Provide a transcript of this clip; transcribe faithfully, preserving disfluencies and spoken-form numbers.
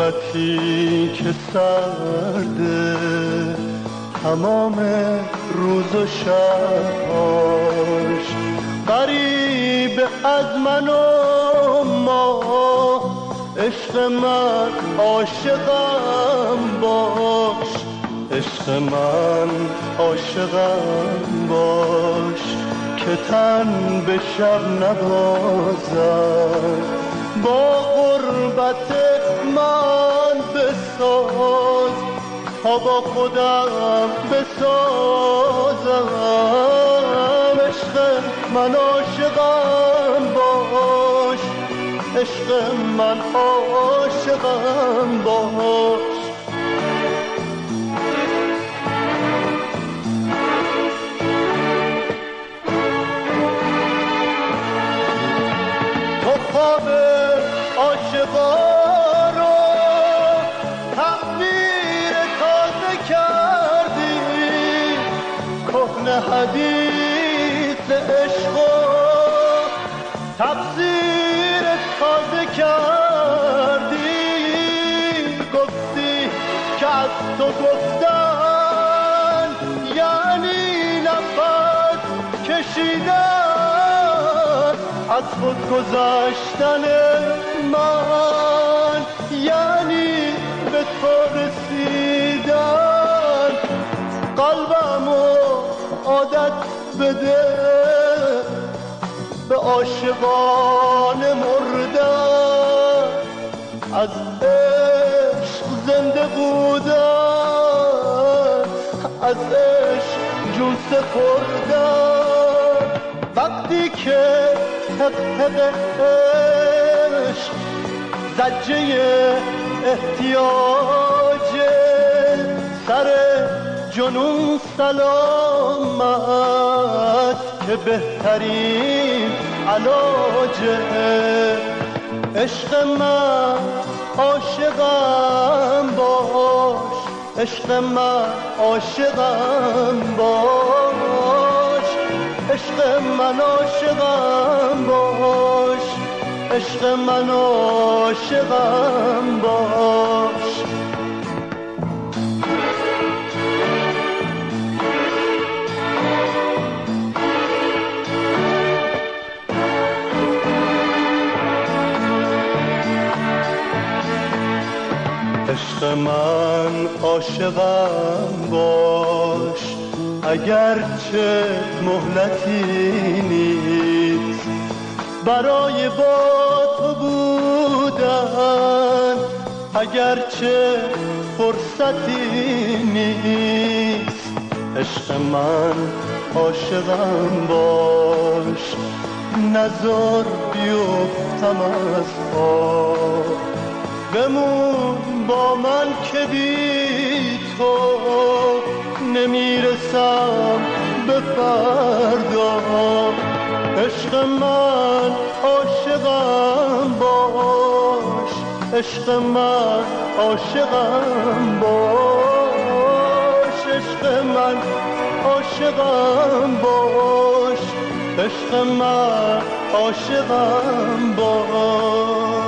غربتی که سرده تمام روز و شباش، غریب از من و ما، عشق من عاشقم باش، عشق من عاشقم باش، که تن به شب نبازم، با غربت من بساز تا با خودم بسازم. عشق من عاشقم باش، عشق من عاشقم باش. تو خواب عاشقا رو تعبیر تازه کردی، کهنه حدیث عشق و تفسیر تازه کردی. گفتی که از تو گفتن یعنی نفس کشیدن، از خود گذشتن من یعنی به تو رسیدن. قلبمو عادت بده به عاشقان مردن، از عشق زنده بودن، از عشق جون سپردن. وقتی که حق حق عشق زجه احتیاج، سر جنون سلامت که بهترین علاجه. عشق من عاشقم باش، عشق من عاشقم باش، عشق من عاشقم باش، عشق من عاشقم باش. عشق من عاشقم باش، اگرچه مهلتی نیست برای با تو بودن، اگرچه فرصتی نیست. عشق من عاشقم باش، نزار بیفتم از پا، بمون با من که بی تو نمیرسم به فردا. عشق من عاشقم باش، عشق من عاشقم باش، عشق من عاشقم باش، عشق من عاشقم باش.